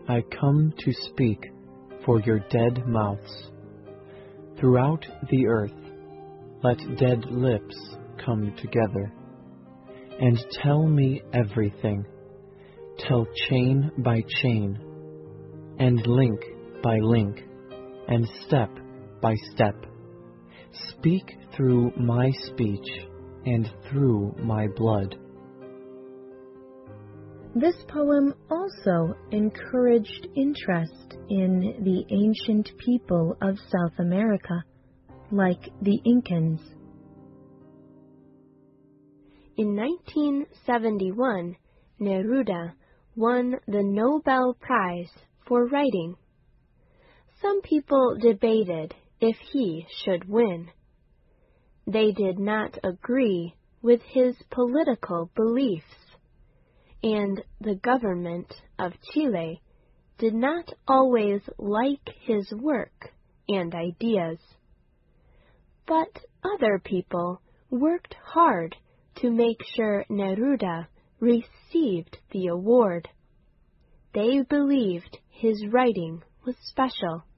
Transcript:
I come to speak for your dead mouths. Throughout the earth, let dead lips come together, and tell me everything. Tell chain by chain, and link by link, and step by step. Speak through my speech and through my blood. This poem also encouraged interest in the ancient people of South America, like the Incans. In 1971, Neruda won the Nobel Prize for writing. Some people debated if he should win. They did not agree with his political beliefs, and the government of Chile did not always like his work and ideas. But other people worked hard to make sure Neruda received the award. They believed his writing was special.